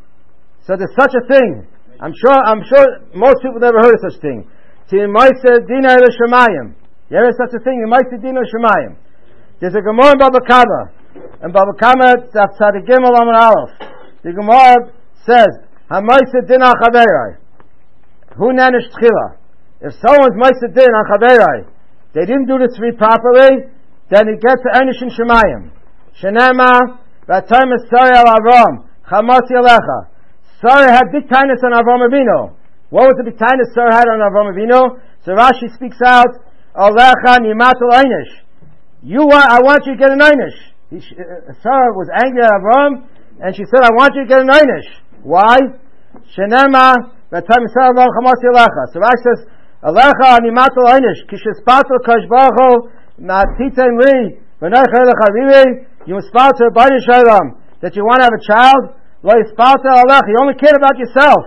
Speaker 1: So there's such a thing. I'm sure. I'm sure most people never heard of such a thing. Timaisa dina l'shemayim. You ever such a thing? Timaisa dina l'shemayim. There's a Gemara in Baba Kama, and Baba Kama Tzadi Gimel Amar Aleph. The Gemara says, "Hamaisa dina chaverai, hu nanish tchila." If someone's maisa din on chaverai, they didn't do the three properly, then he gets the enish in shemayim. Shenema v'atayim esari al Avram chamasi alecha. Sarah had big kindness on Avram Avinu. What was the big kindness Sarah had on Avram Avinu? So Rashi speaks out, Alecha nimatul einish. You want, I want you to get an einish. He, uh, Sarah was angry at Avram, and she said, I want you to get an einish. Why? Shenema v'tam yisrael Avram chamasi alecha. So Rashi says, Alecha nimatul einish. Kishispatul kadosh baruch hu na'atitem li v'neicha elecha rivi. You spot to B'nai Shalom that you want to have a child. You only care about yourself.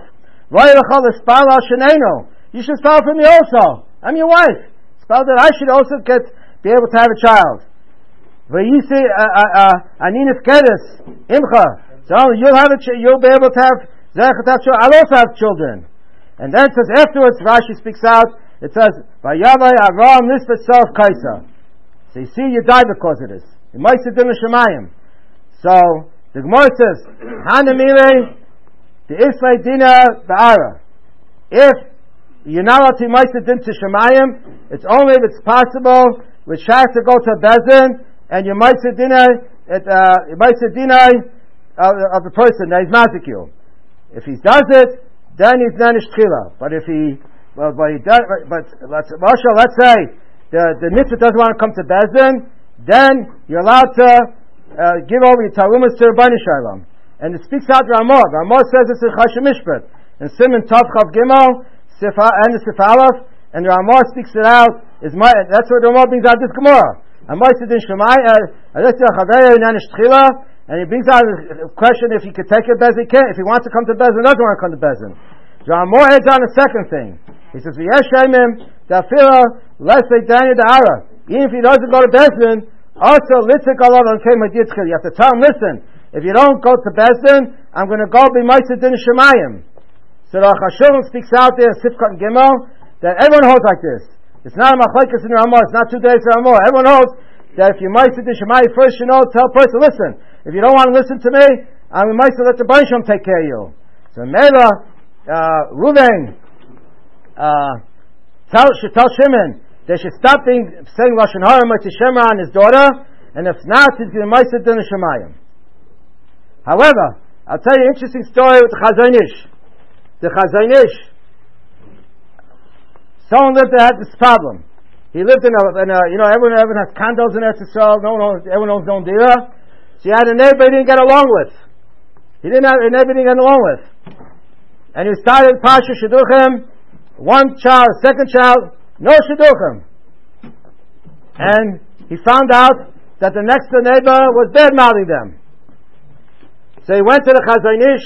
Speaker 1: You should spell for me also. I'm your wife. Spell that I should also get be able to have a child. So you'll have a ch- you'll be able to have I'll also have children. And then it says afterwards, Rashi speaks out. It says Vayavai Avram Nisbet Self Kaisa. So you see, you die because of this. You might sit in the Shemayim. So the Gemara says, Hanamile, the Islay Dina Ba'ara. If you're not allowed to Maisa Din to Shemayim, it's only if it's possible, which has to go to Bezin, and you Maisa Dina, uh, Maisa Dina of the person that is mazik you. If he does it, then he's Nanish Tchila. But if he, well, but he does, but let's, Moshe, let's say, the, the Mitzvah doesn't want to come to Bezin, then you're allowed to Uh, give over your talumas to B'nai Shalom. And it speaks out Ramah. Ramah says it's in Chashem Mishpat. And Simon Tav Chav Gimel, and the Sif Aleph, and the Ramah speaks it out. Is my, that's what Ramah brings out this Gemara. And he brings out a question if he could take it Bezin, can't. If he wants to come to Bezin, doesn't want to come to Bezin. Ramah adds on a second thing. He says, V'yeshayimim da'afila lesei danya da'ara. Even if he doesn't go to Bezin, also, litzik alav came with yitzchil. You have to tell him, listen, if you don't go to Bezdin, I'm going to go be Ma'aseh Din Shemayim. So the Chashuvim speaks out there in Sifkat and Gimel that everyone holds like this. It's not a machlekes in Ramah. It's not two days in Ramah. Everyone holds that if you Ma'aseh Din Shemayim, first you know, tell a person, listen, if you don't want to listen to me, I'm Ma'aseh let the B'nai Shalom take care of you. So Mela, uh, Ruvain, uh, tell, should tell Shimon, they should stop being, saying Lashon Hara to Shema and his daughter, and if not, he's going to meiser din Shemayim. However, I'll tell you an interesting story with the Chazon Ish. The Chazon Ish, someone lived there had this problem. He lived in a, in a you know, everyone, everyone has condos in Eretz Yisrael. No one owns, everyone owns no dira. So he had a neighbor he didn't get along with. He didn't have a neighbor he didn't get along with. And he started Pasha Shidduchim, one child, second child, no Shidduchim. And he found out that the next door neighbor was bad-mouthing them. So he went to the Chazon Ish.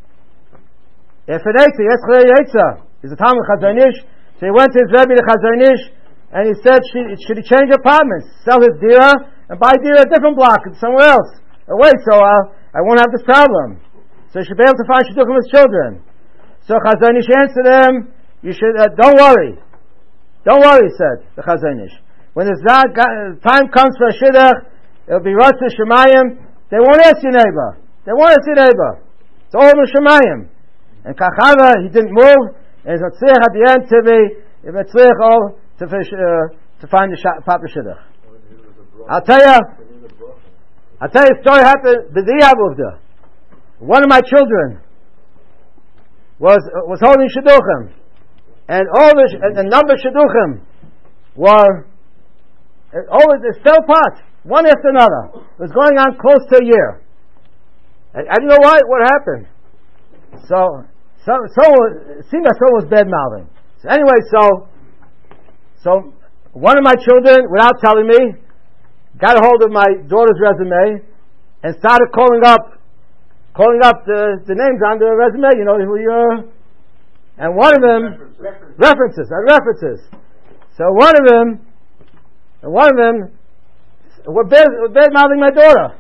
Speaker 1: He's a Talmud Chazon Ish. So he went to his Rebbe, the Chazon Ish, and he said, should, should he change apartments, sell his dira, and buy dira a different block somewhere else? Oh, wait, so uh, I won't have this problem. So he should be able to find shidduchim with his children. So Chazon Ish answered him, you should, uh, don't worry. Don't worry, he said, the Chazon Ish. When the time comes for a shidduch, it'll be Rosh Shemayim, they won't ask your neighbor. They won't ask your neighbor. It's all in Shemayim. And Kachava, he didn't move, and it's Matzliach at the end to be, Matzliach all, to, fish, uh, to find the Papa Shidduch. I'll tell you, I'll tell you a story happened, B'diyah Avuvda. One of my children was, uh, was holding Shidduchim. And all the, uh, the number of Shidduchim were, uh, all of this fell apart, one after another. It was going on close to a year. I, I didn't know why, what happened. So, so, so it seemed that someone was bad-mouthing. So anyway, so, so one of my children, without telling me, got a hold of my daughter's resume and started calling up, calling up the, the names on the resume, you know, who you're, and one of them, references, references, uh, references. So one of them, one of them, were bad, were bad-mouthing my daughter.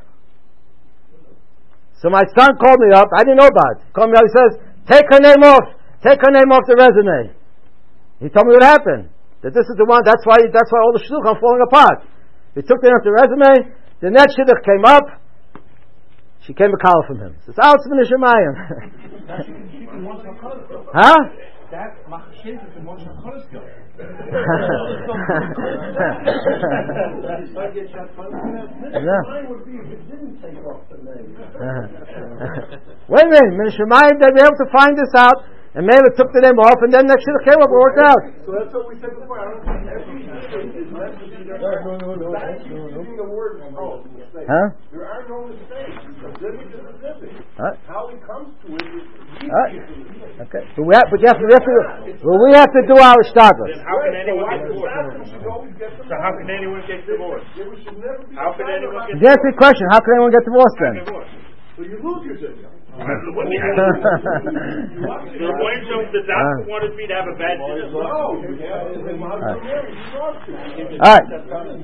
Speaker 1: So my son called me up. I didn't know about it. He called me up. He says, "Take her name off. Take her name off the resume." He told me what happened. That this is the one. That's why. That's why all the shidduch are falling apart. He took the name off the resume. The next shidduch came up. She came a call from him. Says, "Out from the Shemayim." Huh?
Speaker 7: That machshint is the most cholesterol.
Speaker 1: Wait a minute, Min Shemayim, they'd be able to find this out, and maybe took the name off, and then next year came up and worked out.
Speaker 5: So that's what we said before. I don't think every shidduch is meant to be there. No, no, no, no. Using the word no mistake.
Speaker 1: Huh?
Speaker 5: There are no mistakes. Specific is specific.
Speaker 1: Huh?
Speaker 5: How it comes to it is
Speaker 1: Huh? Okay, but we have, but we have to, we have to, well, we have to do our status.
Speaker 6: How can anyone get divorced? So how can anyone get divorced? How can anyone get divorced?
Speaker 1: You asked me a question. How can anyone get divorced then?
Speaker 5: So you lose your shidduch.
Speaker 6: The point of the doctor wanted me to have a bad shidduch.
Speaker 5: No, you have to marry.
Speaker 1: All right.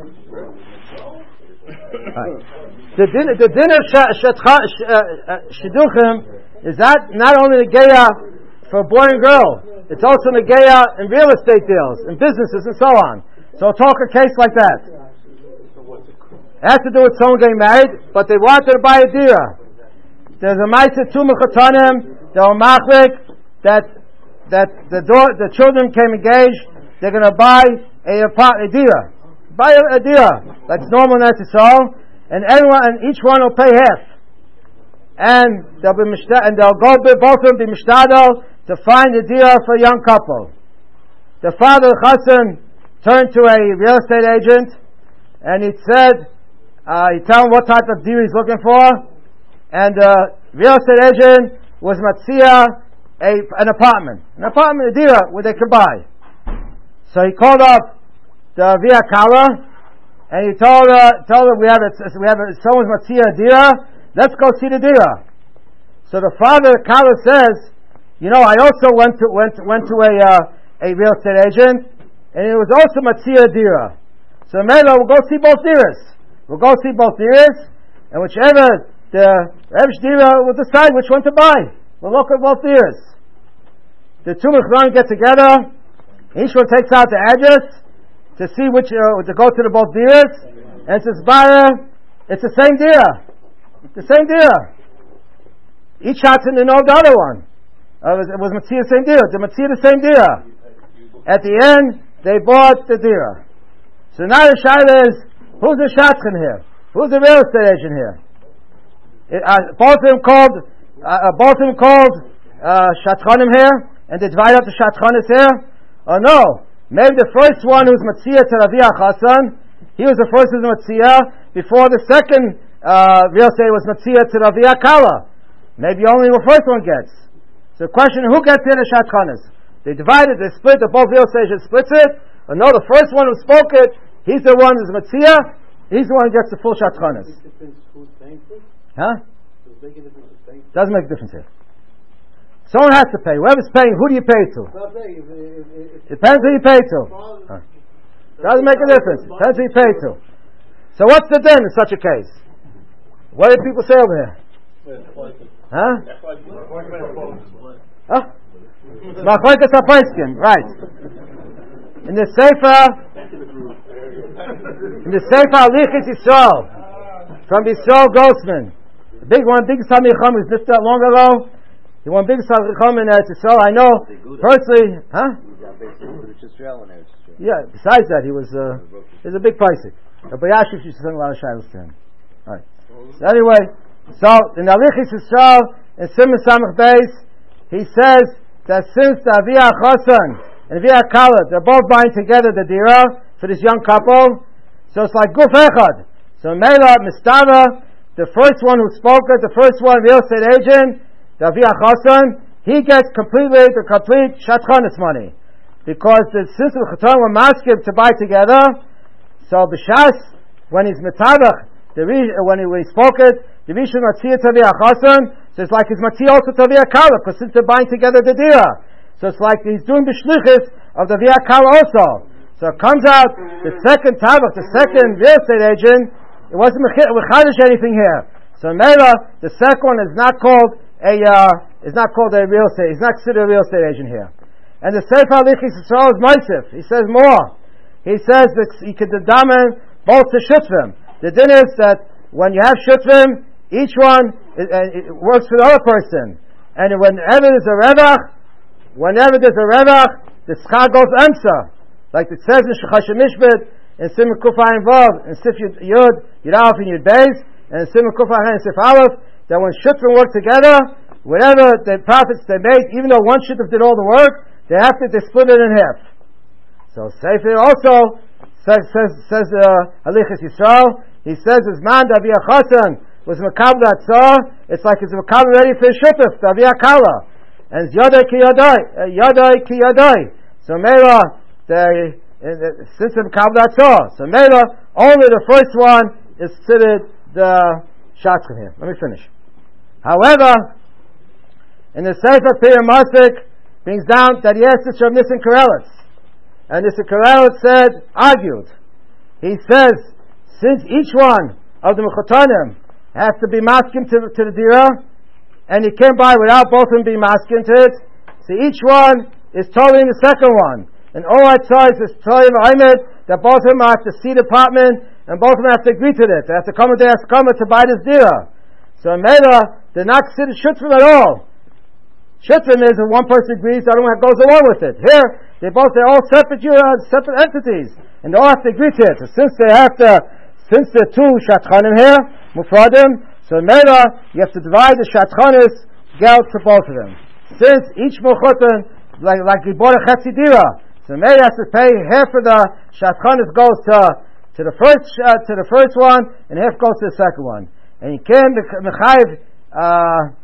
Speaker 1: Right. The din, the din of shidduchim is that not only the geya for a boy and girl, it's also the geya in real estate deals, in businesses, and so on. So I'll talk a case like that. It has to do with someone getting married, but they wanted to buy a dira. There's a ma'aser two mechatanim, they were machlik, that that the door, the children came engaged. They're going to buy a a dira. Buy a, a dira. That's normal in Eretz Yisrael, and everyone, and each one will pay half. And they'll be mishta, and they'll go both of them be mishtadel to find a dira for a young couple. The father Chassan turned to a real estate agent, and he said, uh, he told him what type of dira he's looking for, and the uh, real estate agent was matzia a an apartment, an apartment, a dira where they could buy. So he called up the Via Kala, and he told her, told her we have a, we have a, someone's matzia a dira. Let's go see the dira. So the father Kala says, you know, I also went to went went to a uh, a real estate agent, and it was also matzia dira. So Melo, we'll go see both diras. We'll go see both diras, and whichever the Rebbe Dira will decide which one to buy. We'll look at both diras. The two mechranim get together. Each one takes out the address to see which uh, to go to the both diras, and it says, "Buyer, it's the same dira, the same dira." Each shot's in to know the other one. Uh, it was, it was Matzia the same dira. The Matzia the same dira. At the end, they bought the dira. So now the shaila is, who's the shotgun here? Who's the real estate agent here? It, uh, both of them called, uh, both of them called uh, Shatchanim here, and they divide up the Shatchanis here? Or no? Maybe the first one who's Matziyah to Ravi Achasan, he was the first who's Matziyah before the second uh, real estate was Matziyah to Ravi Akala. Maybe only the first one gets. So the question, who gets in the Shatchanis? They divide it, they split it, both real estate agents splits it. Or no, the first one who spoke it, he's the one who's Matziyah, he's the one who gets the full Shatchanis. Huh? Doesn't make a difference here. Someone has to pay. Whoever's paying, who do you pay to? Depends who you pay to. Huh. Doesn't make a difference. Depends who you pay to. So what's the din in such a case? What do people say over here? Huh? Huh? Machlokes HaPoskim, right. In the Sefer, in the Sefer Alichis Yisrael, from Yisrael Grossman, the big one, big Talmid Chacham was lived that long ago. He won big Talmid Chacham in Eretz Yisrael. I know personally, huh? Yeah. Besides that, he was uh, he was a big paisik. Rabbi Yashiv used to sing a lot of shilos to him. All right. So anyway, so in Alichis Yisrael in Simon Samach Beis, he says that since the Aviyah Chosan and Aviyah Kala, they're both buying together the dira for this young couple, so it's like Guf Echad. So Mela Mistava, the first one who spoke it, the first one real estate agent, the Aviyah Chosan, he gets completely the complete Shatchanis money. Because the sister of Chatan were masking to buy together, so B'shas, when he's Metavach, the when he, when he spoke it, the Rishon Matziyah Taviyah Chasan, so it's like his Matziyah also Taviyah Kala, because since they're buying together the Dira. So it's like he's doing B'shlichis of the Taviyah Kala also. So it comes out, the second Tavach, the second real estate agent, it wasn't Mechadish anything here. So Mela, the second one is not called a, uh, is not called a real estate, he's not considered a real estate agent here. And the Sefer Alichis Yisrael is Moisef. He says more. He says that you could damen both the Shutvim. The din is that when you have Shutvim, each one it, it works for the other person. And whenever there's a Revach, whenever there's a Revach, the Schar goes Emsa. Like it says in Shechashem Mishbet, in Simon Kufay and Vav, in Sif Yud, Yud Aleph and Yud Beis, and in Simon Kufay and Sif Aleph, that when Shutvim work together, whatever the profits they make, even though one Shutv did all the work, they have to, they split it in half. So Sefer also says, says, says, uh, Alichis Yisrael, he says, his man, Daviyah Chasan, was Makab Datzah, it's like it's Makab ready for Shutuf, Daviyah Kala. And it's Yadai Ki Yadai, Yadai Ki Yadai. So Mela, the, since it's Makab Datzah, so Mela, only the first one is considered the Shatzim here. Let me finish. However, in the Sefer Pir Masik, brings down that he asked this from Nissen Karelitz. And Nissen Karelitz said, argued. He says, since each one of the Mechotanim has to be masking to, to the Dira, and he can't buy without both of them being masking to it, so each one is totally in the second one. And all I saw is this Toyim Ahmed, that both of them have to see the apartment, and both of them have to agree to it. They have to come and they have to come to buy this Dira. So in Mela, they're not considered Shutvim at all. Shittim is if one person agrees, the other one goes along with it. Here, they both, they're all separate, uh, separate entities. And they all have to agree to it. So since they have to, since there are two Shatchanim here, Mufradim, so Mela, you have to divide the Shatchanis, geld to both of them. Since each Mechotan, like, like he bought a Chetzi Dira, so Mela has to pay half of the Shatchanis goes to, to the first, uh, to the first one, and half goes to the second one. And you can, Mechayiv, uh,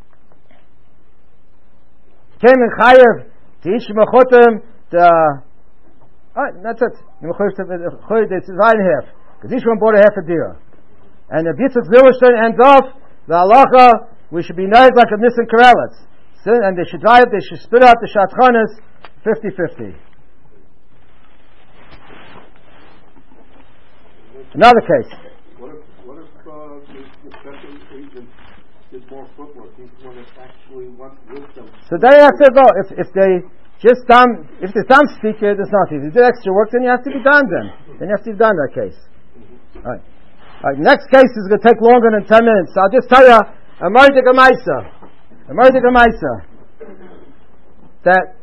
Speaker 1: came in Chayev to each Mechotim the alright, that's it. The Mechotim it's divided in half. Because each one bought a half a dira. And the Yitzchak Zilberstein ends off the halacha, we should be nice like a Nissen Karelitz. And they should divide, they should split out the Shatchanis fifty-fifty. Another case.
Speaker 5: What if, what if uh, the, the second agent is more footwork? He's the one that actually wants wisdom.
Speaker 1: So they have to go. If if they just done, if the Tam speaker, there's nothing. If you did extra work, then you have to be done. Then then you have to be done that case. Mm-hmm. All right. All right. Next case is going to take longer than ten minutes. So I'll just tell you a Mordechai Gemaisa, a Mordechai Gemaisa. That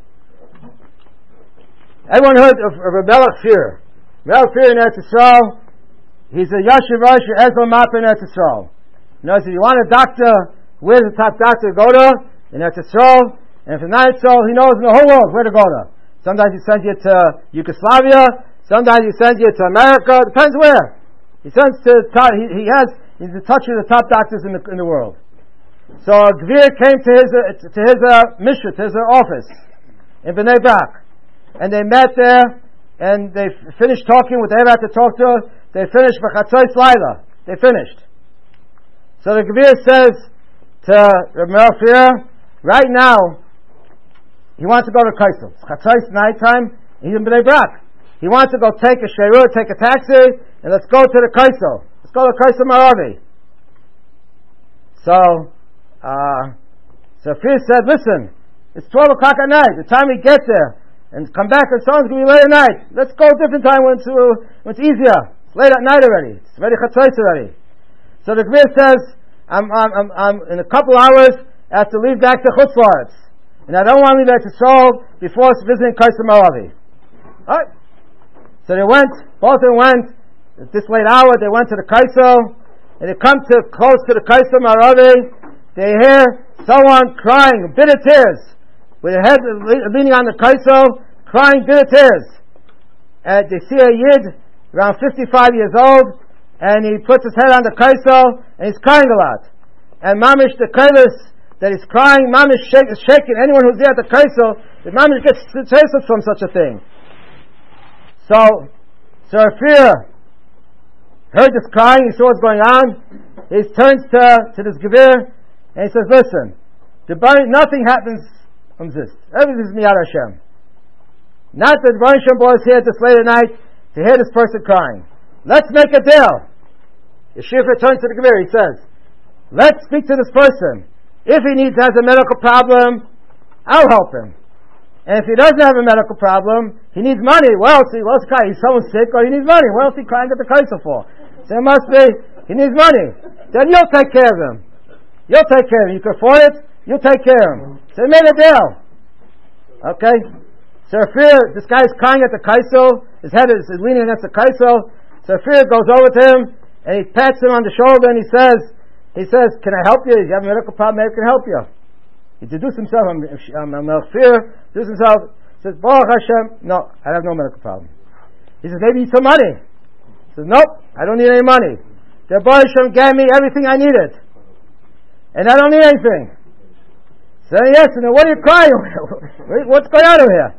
Speaker 1: everyone heard of, of Melech Fear. Melech Fear in Eretz Yisrael. He's a Yashiv Rosh Ezra Mapin Eretz Yisrael. You know, if you want a doctor, where's the top doctor to go to? In Eretz Yisrael. And if it's not Yisrael, he knows in the whole world where to go to. Sometimes he sends you to Yugoslavia. Sometimes he sends you to America. Depends where. He sends to, he, he has, he's in touch with the top doctors in the, in the world. So Gvir came to his, uh, to his, uh, mission, to his uh, office in Bnei Brak. And they met there, and they f- finished talking what they had to talk to. They finished B'chatzois Laila. They finished. So the Gvir says to Reb Meir, right now, he wants to go to Kaisel. It's Chatzois nighttime, he's in Bnei Brak. He wants to go take a Sheirur, take a taxi, and let's go to the Kaisel. Let's go to Kaisel Maravi. So, uh, so Fir said, listen, it's twelve o'clock at night. The time we get there and come back and so on, it's going to be late at night. Let's go a different time when it's, uh, when it's easier. It's late at night already. It's already Chatzois already. So the Gvir says, I'm, I'm, I'm, I'm in a couple hours, I have to leave back to Chutz La'aretz. And I don't want to leave back to Seoul before visiting Kaisel Maravi. Alright. So they went, both of them went, at this late hour, they went to the Kaisel, and they come to, close to the Kaisel Maravi, they hear someone crying, bitter tears, with their head leaning on the Kaisel, crying bitter tears. And they see a Yid, around fifty-five years old, and he puts his head on the Kaisel, and he's crying a lot. And Mamish, the Kailis, that he's crying, Mamish shake, is shaking. Anyone who's there at the Kaisel, the Mamish gets tasted from such a thing. So, so Fir heard this crying, he saw what's going on, he turns to, to this Gevir, and he says, listen, the bar- nothing happens from this. Everything is Miyad Hashem. Not that the Baruch Hashem boy is here this late at night to hear this person crying. Let's make a deal. Yeshua turns to the Gevir, he says, let's speak to this person. If he needs, has a medical problem, I'll help him. And if he doesn't have a medical problem, he needs money. What else? What's crying? He's someone sick or he needs money. What else is he crying at the Kaisel for? So it must be, he needs money. Then you'll take care of him. You'll take care of him. You can afford it, you'll take care of him. So they made a deal. Okay? So Fir, this guy is crying at the Kaisel, his head is, is leaning against the Kaisel. So Fir goes over to him, and he pats him on the shoulder, and he says, he says, can I help you? If you have a medical problem, maybe I can help you. He introduced himself, I'm, I'm, I'm Fir, introduced himself, says, Baruch Hashem, no, I have no medical problem. He says, maybe you need some money. He says, nope, I don't need any money. The Baruch Hashem gave me everything I needed. And I don't need anything. So yes, and then what are you crying over? What's going on over here?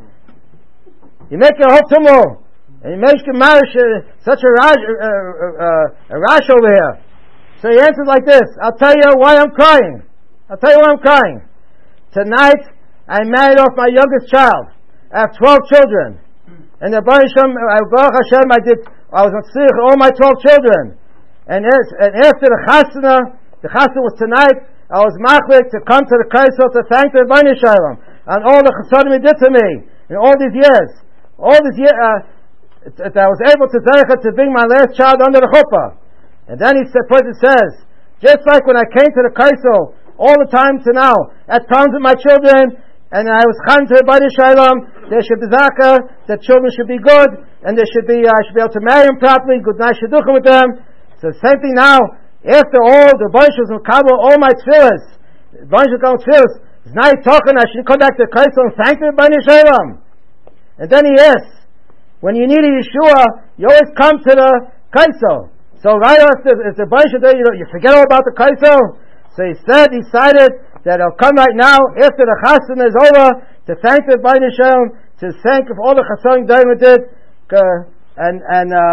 Speaker 1: You make a whole tumult, and you make a marriage, uh, such a rash, uh, uh, a rash over here. So he answered like this, I'll tell you why I'm crying. I'll tell you why I'm crying. Tonight, I married off my youngest child. I have twelve children. And the Baruch Hashem, Baruch Hashem, I did, I was on tzich all my twelve children. And, and after the chasana, the chasana was tonight, I was machlik to come to the Kaisel to thank the Rebbeinu Shalom and all the chasadim he did to me in all these years. All these years, uh, that I was able to zeicha to bring my last child under the chuppah. And then he said, person says, just like when I came to the Kaisel all the time to now, I had problems with my children, and I was chan to the Rebbeinu Shalom, there should be zaka, that children should be good, and they should be, I uh, should be able to marry them properly, good night shidduchim with them. So the same thing now. After all, the Baruch Hashem Kabul, all my tefillas, the Baruch Hashem tefillas, is now talking, I should come back to the Kaisel and thank the Rebbeinu Shalom. And then he asks, when you need a Yeshua, you always come to the Kaisel. So right after, if the Baruch Hashem, you know, you forget all about the Kaisel. So he said, decided that I'll come right now, after the Chassan is over, to thank the Rebbeinu Shalom, to thank of all the Chassanim David did, uh, and, and, uh,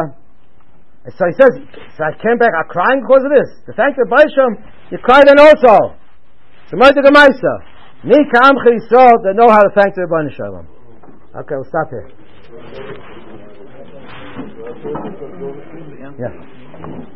Speaker 1: so he says, so I came back, I'm crying because of this. To thank the Baruch Hashem, you cried then also. So Mordechai Gemaisa, Mi Ka'amcha Yisrael, they know how to thank the Rebbeinu Shalom. Okay, we'll stop here. Yeah.